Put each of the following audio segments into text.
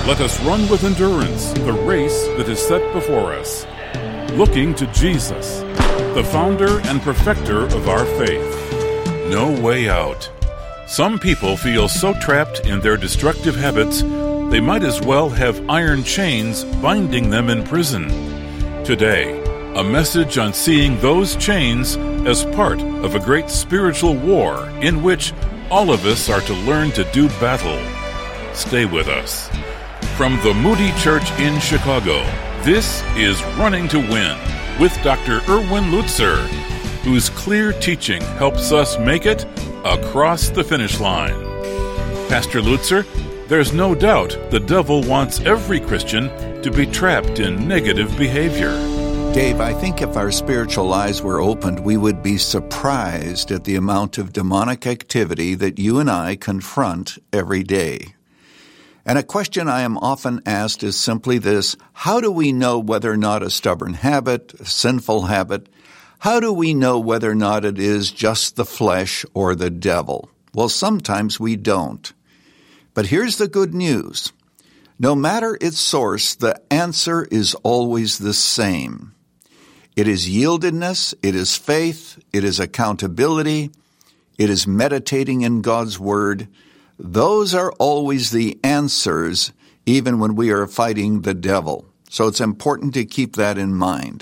Let us run with endurance the race that is set before us, looking to Jesus, the founder and perfecter of our faith. No way out. Some people feel so trapped in their destructive habits, they might as well have iron chains binding them in prison. Today, a message on seeing those chains as part of a great spiritual war in which all of us are to learn to do battle. Stay with us. From the Moody Church in Chicago, this is Running to Win with Dr. Erwin Lutzer, whose clear teaching helps us make it across the finish line. Pastor Lutzer, there's no doubt the devil wants every Christian to be trapped in negative behavior. Dave, I think if our spiritual eyes were opened, we would be surprised at the amount of demonic activity that you and I confront every day. And a question I am often asked is simply this: how do we know whether or not a stubborn habit, a sinful habit, how do we know whether or not it is just the flesh or the devil? Well, sometimes we don't. But here's the good news. No matter its source, the answer is always the same. It is yieldedness, it is faith, it is accountability, it is meditating in God's Word. Those are always the answers, even when we are fighting the devil. So it's important to keep that in mind.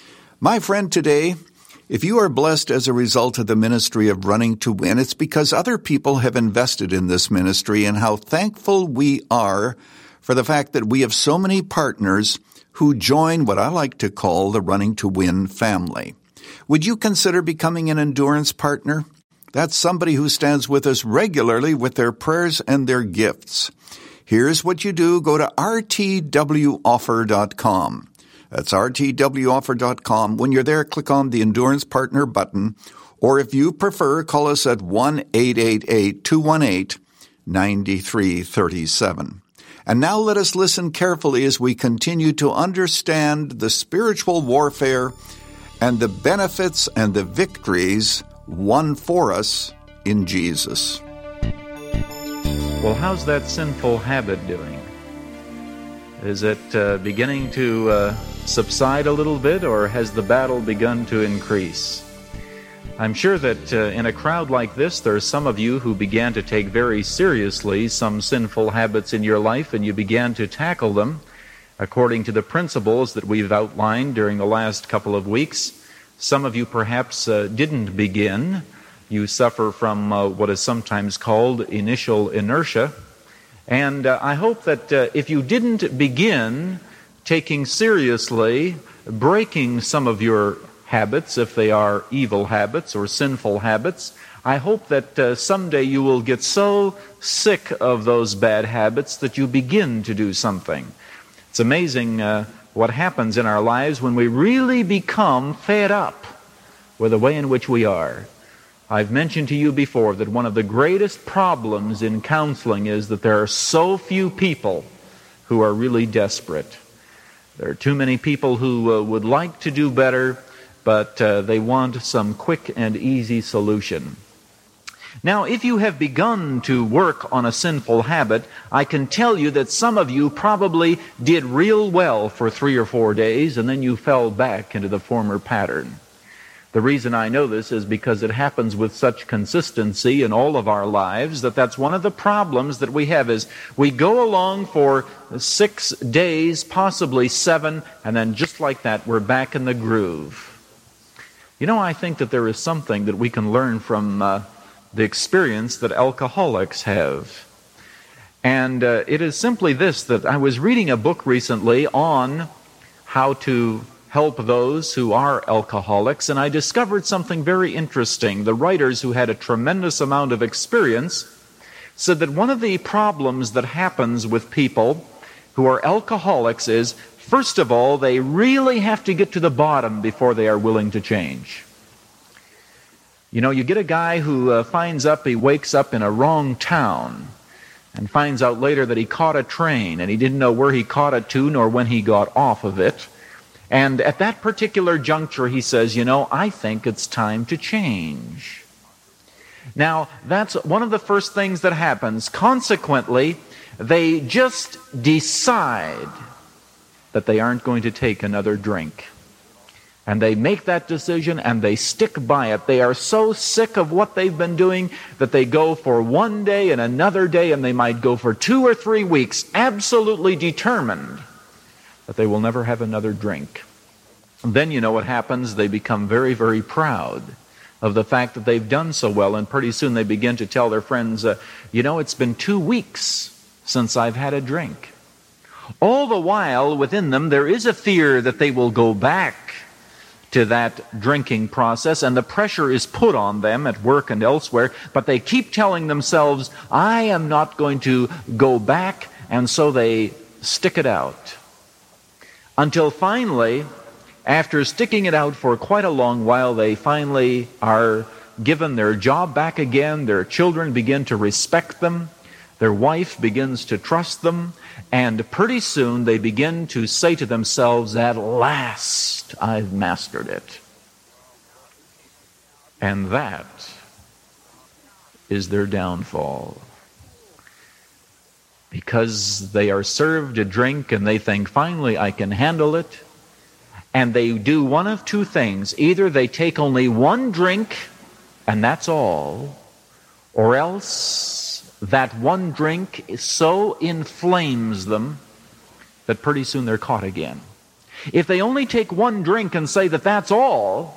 My friend, today, if you are blessed as a result of the ministry of Running to Win, it's because other people have invested in this ministry, and how thankful we are for the fact that we have so many partners who join what I like to call the Running to Win family. Would you consider becoming an endurance partner? That's somebody who stands with us regularly with their prayers and their gifts. Here's what you do. Go to rtwoffer.com. That's rtwoffer.com. When you're there, click on the Endurance Partner button, or if you prefer, call us at 1-888-218-9337. And now let us listen carefully as we continue to understand the spiritual warfare and the benefits and the victories won for us in Jesus. Well, how's that sinful habit doing? Is it beginning to subside a little bit, or has the battle begun to increase? I'm sure that in a crowd like this, there are some of you who began to take very seriously some sinful habits in your life, and you began to tackle them according to the principles that we've outlined during the last couple of weeks. Some of you perhaps didn't begin. You suffer from what is sometimes called initial inertia. And I hope that if you didn't begin taking seriously breaking some of your habits, if they are evil habits or sinful habits, I hope that someday you will get so sick of those bad habits that you begin to do something. It's amazing what happens in our lives when we really become fed up with the way in which we are. I've mentioned to you before that one of the greatest problems in counseling is that there are so few people who are really desperate. There are too many people who would like to do better, but they want some quick and easy solution. Now, if you have begun to work on a sinful habit, I can tell you that some of you probably did real well for 3 or 4 days, and then you fell back into the former pattern. The reason I know this is because it happens with such consistency in all of our lives that that's one of the problems that we have is we go along for 6 days, possibly 7, and then just like that, we're back in the groove. You know, I think that there is something that we can learn from the experience that alcoholics have. And it is simply this, that I was reading a book recently on how to help those who are alcoholics, and I discovered something very interesting. The writers, who had a tremendous amount of experience, said that one of the problems that happens with people who are alcoholics is, first of all, they really have to get to the bottom before they are willing to change. You know, you get a guy who he wakes up in a wrong town and finds out later that he caught a train and he didn't know where he caught it to nor when he got off of it. And at that particular juncture, he says, you know, I think it's time to change. Now, that's one of the first things that happens. Consequently, they just decide that they aren't going to take another drink. And they make that decision and they stick by it. They are so sick of what they've been doing that they go for one day and another day, and they might go for 2 or 3 weeks, absolutely determined that they will never have another drink. And then you know what happens? They become very, very proud of the fact that they've done so well, and pretty soon they begin to tell their friends, it's been 2 weeks since I've had a drink. All the while, within them, there is a fear that they will go back to that drinking process, and the pressure is put on them at work and elsewhere, but they keep telling themselves, I am not going to go back, and so they stick it out. Until finally, after sticking it out for quite a long while, they finally are given their job back again, their children begin to respect them, their wife begins to trust them, and pretty soon they begin to say to themselves, at last I've mastered it. And that is their downfall. Because they are served a drink and they think, finally I can handle it. And they do one of 2 things. Either they take only 1 drink and that's all, or else that 1 drink so inflames them that pretty soon they're caught again. If they only take 1 drink and say that that's all,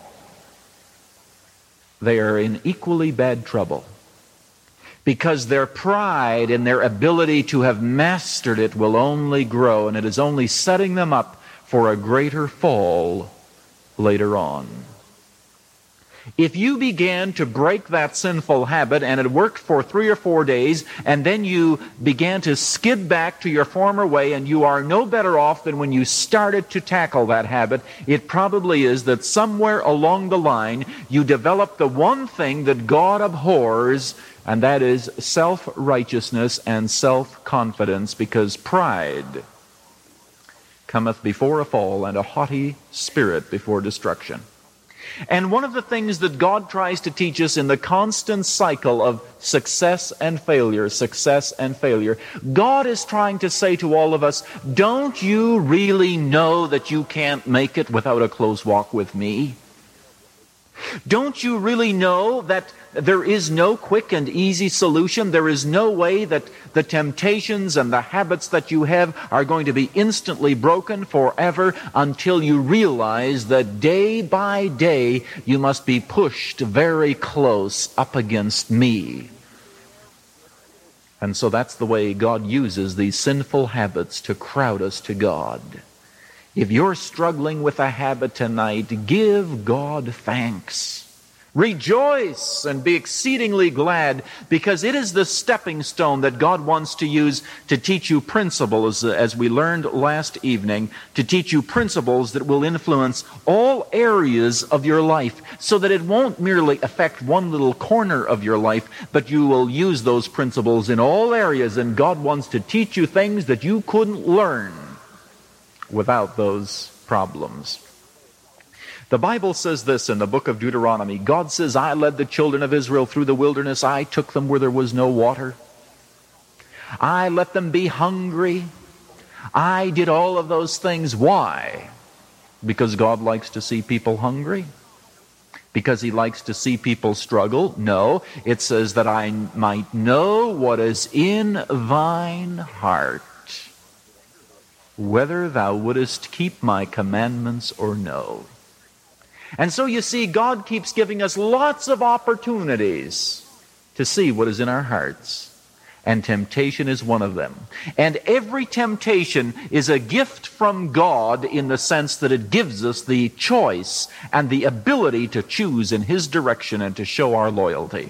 they are in equally bad trouble. Because their pride in their ability to have mastered it will only grow, and it is only setting them up for a greater fall later on. If you began to break that sinful habit and it worked for 3 or 4 days, and then you began to skid back to your former way, and you are no better off than when you started to tackle that habit, it probably is that somewhere along the line you developed the one thing that God abhors, and that is self-righteousness and self-confidence, because pride cometh before a fall, and a haughty spirit before destruction. And one of the things that God tries to teach us in the constant cycle of success and failure, God is trying to say to all of us, don't you really know that you can't make it without a close walk with me? Don't you really know that there is no quick and easy solution? There is no way that the temptations and the habits that you have are going to be instantly broken forever, until you realize that day by day you must be pushed very close up against me. And so that's the way God uses these sinful habits to crowd us to God. If you're struggling with a habit tonight, give God thanks. Rejoice and be exceedingly glad, because it is the stepping stone that God wants to use to teach you principles, as we learned last evening, to teach you principles that will influence all areas of your life, so that it won't merely affect one little corner of your life, but you will use those principles in all areas, and God wants to teach you things that you couldn't learn without those problems. The Bible says this in the book of Deuteronomy. God says, I led the children of Israel through the wilderness. I took them where there was no water. I let them be hungry. I did all of those things. Why? Because God likes to see people hungry? Because He likes to see people struggle? No. It says that I might know what is in thine heart, whether thou wouldest keep my commandments or no. And so you see, God keeps giving us lots of opportunities to see what is in our hearts. And temptation is one of them. And every temptation is a gift from God, in the sense that it gives us the choice and the ability to choose in His direction and to show our loyalty.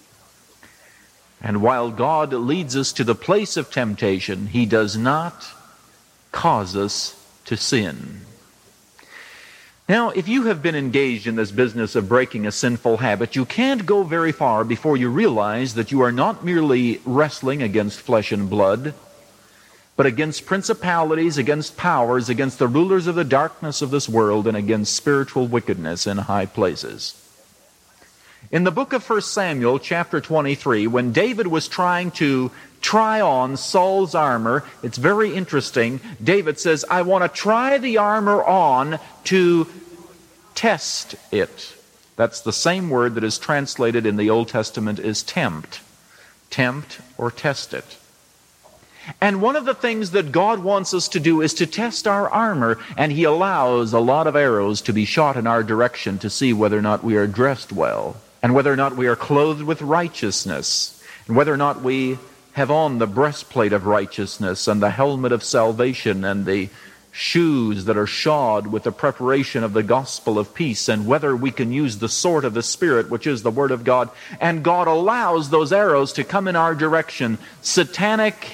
And while God leads us to the place of temptation, He does not cause us to sin. Now, if you have been engaged in this business of breaking a sinful habit, you can't go very far before you realize that you are not merely wrestling against flesh and blood, but against principalities, against powers, against the rulers of the darkness of this world, and against spiritual wickedness in high places. In the book of 1 Samuel, chapter 23, when David was trying to try on Saul's armor. It's very interesting. David says, I want to try the armor on to test it. That's the same word that is translated in the Old Testament as tempt. Tempt or test it. And one of the things that God wants us to do is to test our armor, and He allows a lot of arrows to be shot in our direction to see whether or not we are dressed well, and whether or not we are clothed with righteousness, and whether or not we have on the breastplate of righteousness and the helmet of salvation and the shoes that are shod with the preparation of the gospel of peace, and whether we can use the sword of the Spirit, which is the Word of God. And God allows those arrows to come in our direction, satanic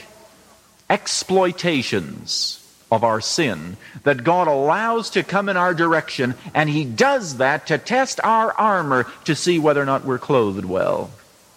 exploitations of our sin that God allows to come in our direction, and He does that to test our armor to see whether or not we're clothed well.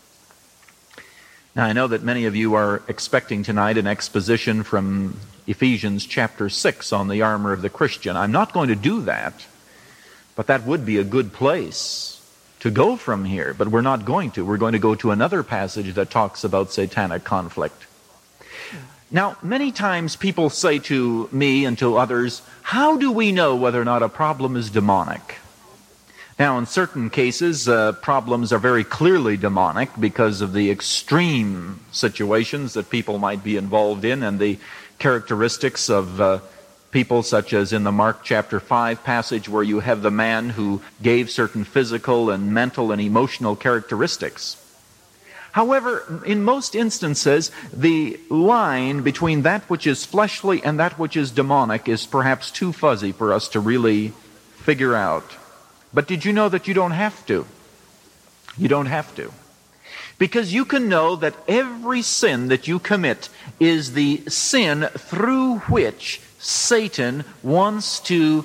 Now, I know that many of you are expecting tonight an exposition from Ephesians chapter 6 on the armor of the Christian. I'm not going to do that, but that would be a good place to go from here, but we're not going to. We're going to go to another passage that talks about satanic conflict. Now, many times people say to me and to others, how do we know whether or not a problem is demonic? Now, in certain cases, problems are very clearly demonic because of the extreme situations that people might be involved in and the characteristics of people such as in the Mark chapter 5 passage where you have the man who gave certain physical and mental and emotional characteristics. However, in most instances, the line between that which is fleshly and that which is demonic is perhaps too fuzzy for us to really figure out. But did you know that you don't have to? You don't have to. Because you can know that every sin that you commit is the sin through which Satan wants to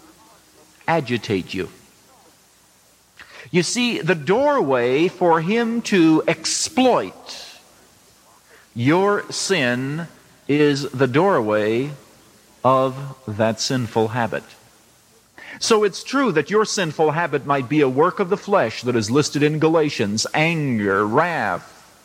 agitate you. You see, the doorway for him to exploit your sin is the doorway of that sinful habit. So it's true that your sinful habit might be a work of the flesh that is listed in Galatians: anger, wrath,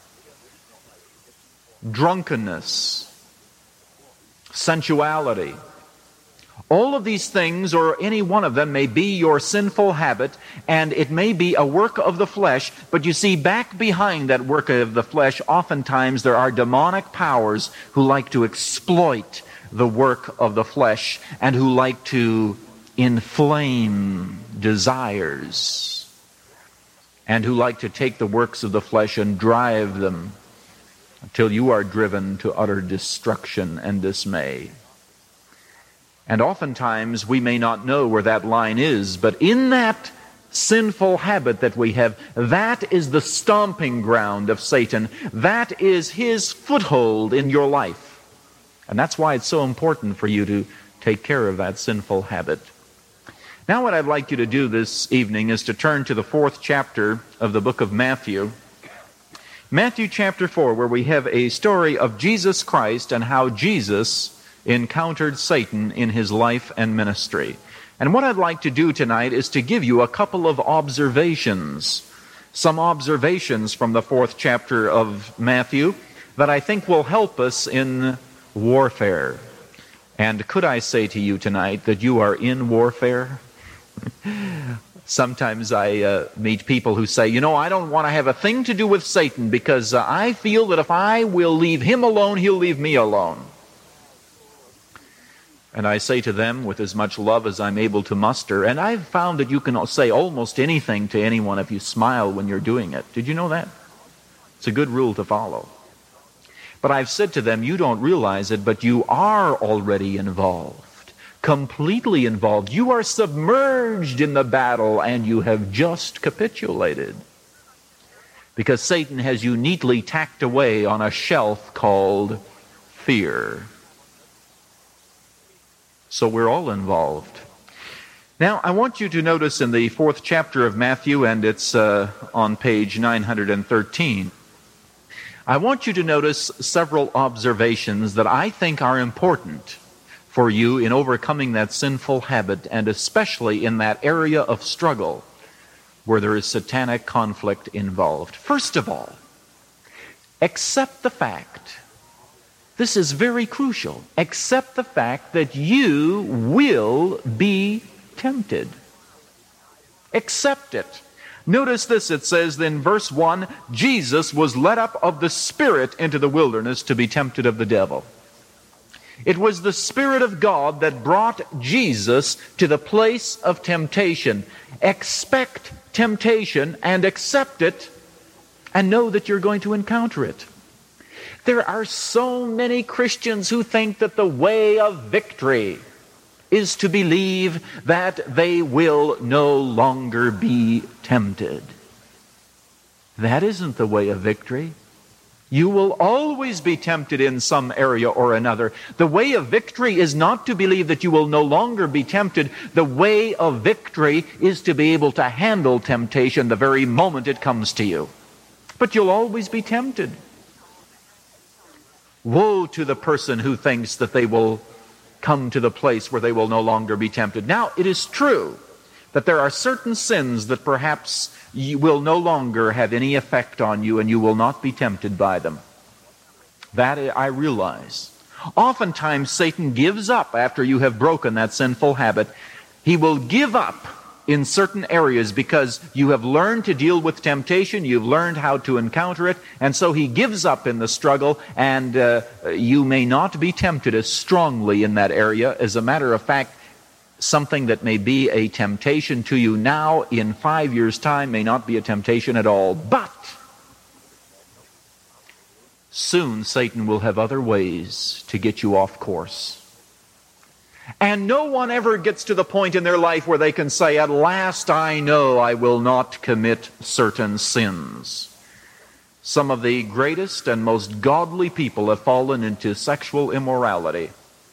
drunkenness, sensuality. All of these things, or any one of them, may be your sinful habit, and it may be a work of the flesh, but you see, back behind that work of the flesh, oftentimes there are demonic powers who like to exploit the work of the flesh and who like to inflame desires and who like to take the works of the flesh and drive them until you are driven to utter destruction and dismay. And oftentimes we may not know where that line is, but in that sinful habit that we have, that is the stomping ground of Satan. That is his foothold in your life. And that's why it's so important for you to take care of that sinful habit. Now what I'd like you to do this evening is to turn to the 4th chapter of the book of Matthew. Matthew chapter 4, where we have a story of Jesus Christ and how Jesus encountered Satan in his life and ministry. And what I'd like to do tonight is to give you a couple of observations, some observations from the 4th chapter of Matthew that I think will help us in warfare. And could I say to you tonight that you are in warfare? Sometimes I meet people who say, I don't want to have a thing to do with Satan because I feel that if I will leave him alone, he'll leave me alone. And I say to them with as much love as I'm able to muster, and I've found that you can say almost anything to anyone if you smile when you're doing it. Did you know that? It's a good rule to follow. But I've said to them, you don't realize it, but you are already involved, completely involved. You are submerged in the battle, and you have just capitulated. Because Satan has you neatly tacked away on a shelf called fear. So we're all involved. Now, I want you to notice in the 4th chapter of Matthew, and it's on page 913, I want you to notice several observations that I think are important for you in overcoming that sinful habit, and especially in that area of struggle where there is satanic conflict involved. First of all, accept the fact, this is very crucial, accept the fact that you will be tempted. Accept it. Notice this, it says in verse 1, Jesus was led up of the Spirit into the wilderness to be tempted of the devil. It was the Spirit of God that brought Jesus to the place of temptation. Expect temptation and accept it and know that you're going to encounter it. There are so many Christians who think that the way of victory is to believe that they will no longer be tempted. That isn't the way of victory. You will always be tempted in some area or another. The way of victory is not to believe that you will no longer be tempted. The way of victory is to be able to handle temptation the very moment it comes to you. But you'll always be tempted. Woe to the person who thinks that they will come to the place where they will no longer be tempted. Now, it is true that there are certain sins that perhaps will no longer have any effect on you and you will not be tempted by them. That I realize. Oftentimes Satan gives up after you have broken that sinful habit. He will give up in certain areas because you have learned to deal with temptation, you've learned how to encounter it, and so he gives up in the struggle, and you may not be tempted as strongly in that area. As a matter of fact, something that may be a temptation to you now, in 5 years' time, may not be a temptation at all. But soon Satan will have other ways to get you off course. And no one ever gets to the point in their life where they can say, at last I know I will not commit certain sins. Some of the greatest and most godly people have fallen into sexual immorality.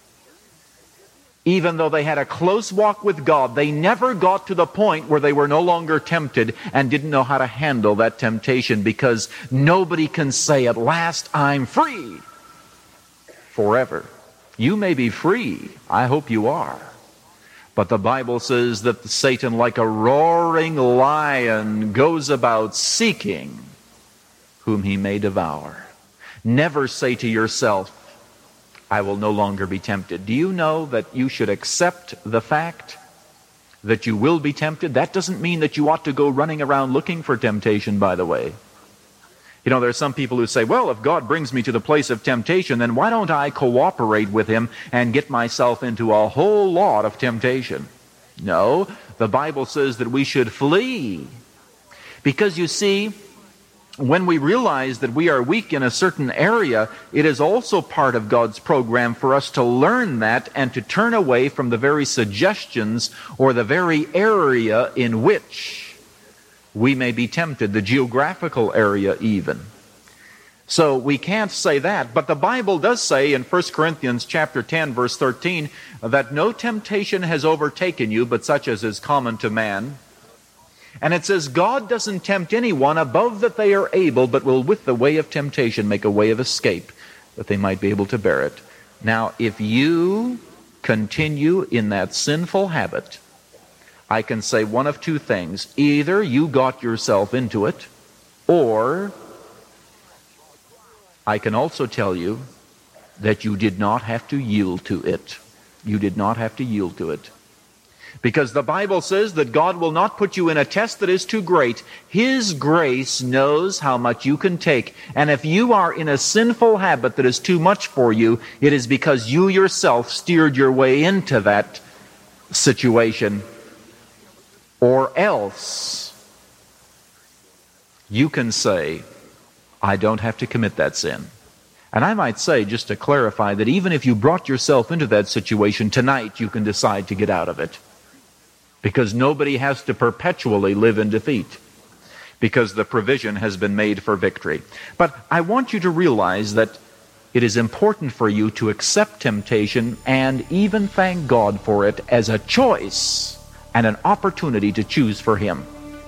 Even though they had a close walk with God, they never got to the point where they were no longer tempted and didn't know how to handle that temptation, because nobody can say, at last I'm free forever. You may be free. I hope you are. But the Bible says that Satan, like a roaring lion, goes about seeking whom he may devour. Never say to yourself, I will no longer be tempted. Do you know that you should accept the fact that you will be tempted? That doesn't mean that you ought to go running around looking for temptation, by the way. You know, there are some people who say, well, if God brings me to the place of temptation, then why don't I cooperate with him and get myself into a whole lot of temptation? No, the Bible says that we should flee. Because you see, when we realize that we are weak in a certain area, it is also part of God's program for us to learn that and to turn away from the very suggestions or the very area in which we may be tempted, the geographical area even. So we can't say that, but the Bible does say in 1 Corinthians chapter 10, verse 13, that no temptation has overtaken you but such as is common to man. And it says, God doesn't tempt anyone above that they are able, but will with the way of temptation make a way of escape, that they might be able to bear it. Now, if you continue in that sinful habit, I can say one of two things. Either you got yourself into it, or I can also tell you that you did not have to yield to it. You did not have to yield to it. Because the Bible says that God will not put you in a test that is too great. His grace knows how much you can take. And if you are in a sinful habit that is too much for you, it is because you yourself steered your way into that situation. Or else, you can say, I don't have to commit that sin. And I might say, just to clarify, that even if you brought yourself into that situation tonight, you can decide to get out of it. Because nobody has to perpetually live in defeat. Because the provision has been made for victory. But I want you to realize that it is important for you to accept temptation and even thank God for it as a choice and an opportunity to choose for him.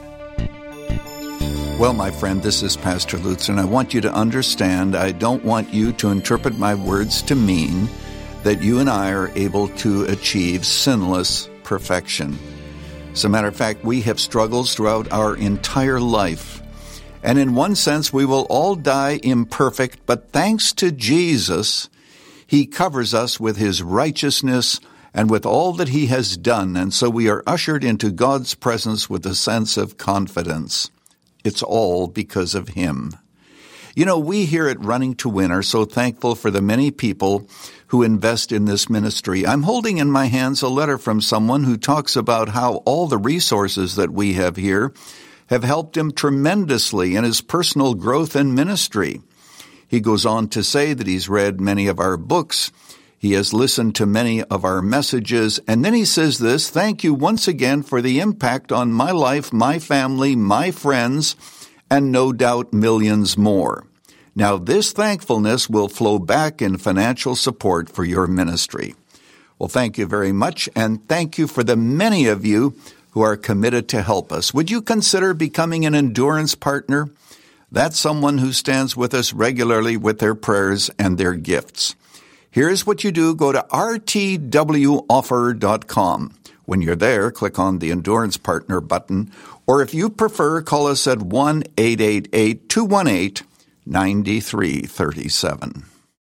Well, my friend, this is Pastor Lutz, and I want you to understand, I don't want you to interpret my words to mean that you and I are able to achieve sinless perfection. As a matter of fact, we have struggles throughout our entire life, And in one sense, we will all die imperfect, but thanks to Jesus, He covers us with His righteousness and with all that He has done, and so we are ushered into God's presence with a sense of confidence. It's all because of Him. You know, we here at Running to Win are so thankful for the many people who invest in this ministry. I'm holding in my hands a letter from someone who talks about how all the resources that we have here have helped him tremendously in his personal growth and ministry. He goes on to say that he's read many of our books, he has listened to many of our messages, and then he says this: "Thank you once again for the impact on my life, my family, my friends, and no doubt millions more. Now this thankfulness will flow back in financial support for your ministry." Well, thank you very much, and thank you for the many of you who are committed to help us. Would you consider becoming an endurance partner? That's someone who stands with us regularly with their prayers and their gifts. Here's what you do. Go to rtwoffer.com. When you're there, click on the Endurance Partner button, or if you prefer, call us at 1-888-218-9337.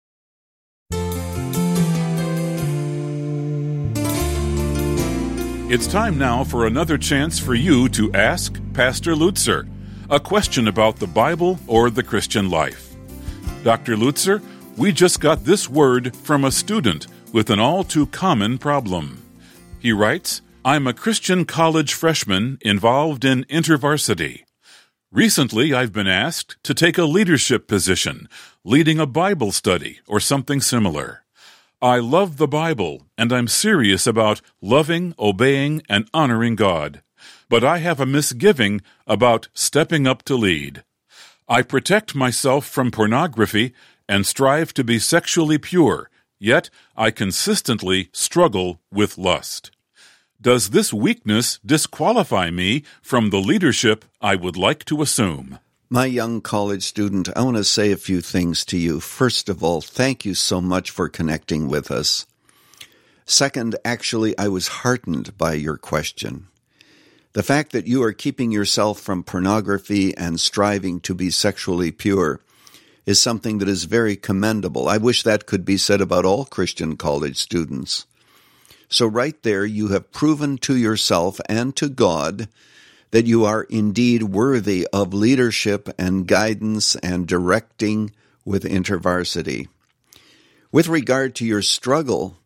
It's time now for another chance for you to ask Pastor Lutzer a question about the Bible or the Christian life. Dr. Lutzer, we just got this word from a student with an all-too-common problem. He writes, "I'm a Christian college freshman involved in InterVarsity. Recently, I've been asked to take a leadership position, leading a Bible study or something similar. I love the Bible, and I'm serious about loving, obeying, and honoring God. But I have a misgiving about stepping up to lead. I protect myself from pornography and strive to be sexually pure, yet I consistently struggle with lust. Does this weakness disqualify me from the leadership I would like to assume?" My young college student, I want to say a few things to you. First of all, thank you so much for connecting with us. Second, actually, I was heartened by your question. The fact that you are keeping yourself from pornography and striving to be sexually pure is something that is very commendable. I wish that could be said about all Christian college students. So right there, you have proven to yourself and to God that you are indeed worthy of leadership and guidance and directing with InterVarsity. With regard to your struggle,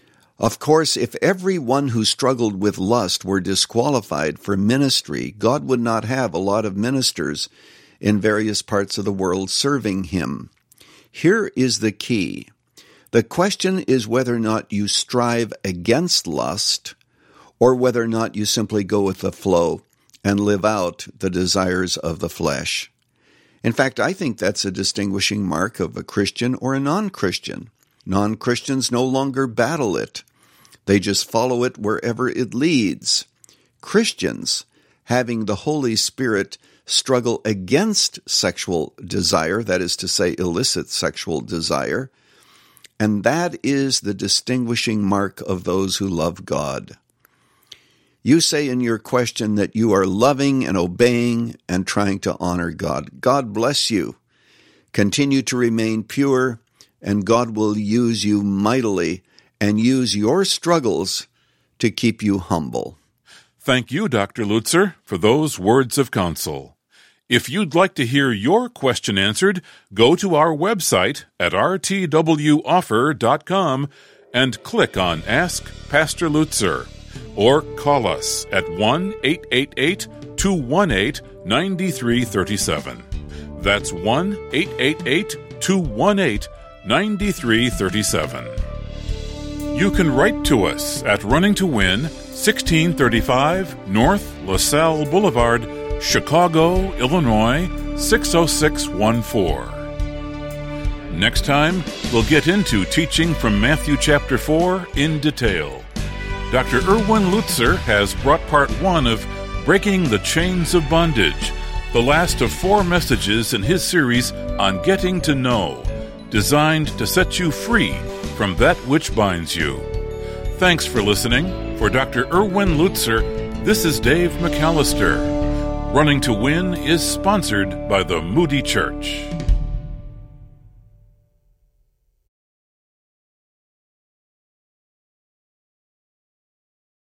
of course, if everyone who struggled with lust were disqualified for ministry, God would not have a lot of ministers in various parts of the world serving Him. Here is the key. The question is whether or not you strive against lust, or whether or not you simply go with the flow and live out the desires of the flesh. In fact, I think that's a distinguishing mark of a Christian or a non-Christian. Non-Christians no longer battle it. They just follow it wherever it leads. Christians, having the Holy Spirit, struggle against sexual desire, that is to say, illicit sexual desire, and that is the distinguishing mark of those who love God. You say in your question that you are loving and obeying and trying to honor God. God bless you. Continue to remain pure, and God will use you mightily and use your struggles to keep you humble. Thank you, Dr. Lutzer, for those words of counsel. If you'd like to hear your question answered, go to our website at rtwoffer.com and click on Ask Pastor Lutzer, or call us at 1-888-218-9337. That's 1-888-218-9337. You can write to us at Running to Win, 1635 North LaSalle Boulevard, Chicago, Illinois, 60614. Next time, we'll get into teaching from Matthew chapter 4 in detail. Dr. Erwin Lutzer has brought part 1 of Breaking the Chains of Bondage, the last of 4 messages in his series on Getting to Know, designed to set you free from that which binds you. Thanks for listening. For Dr. Erwin Lutzer, this is Dave McAllister. Running to Win is sponsored by the Moody Church.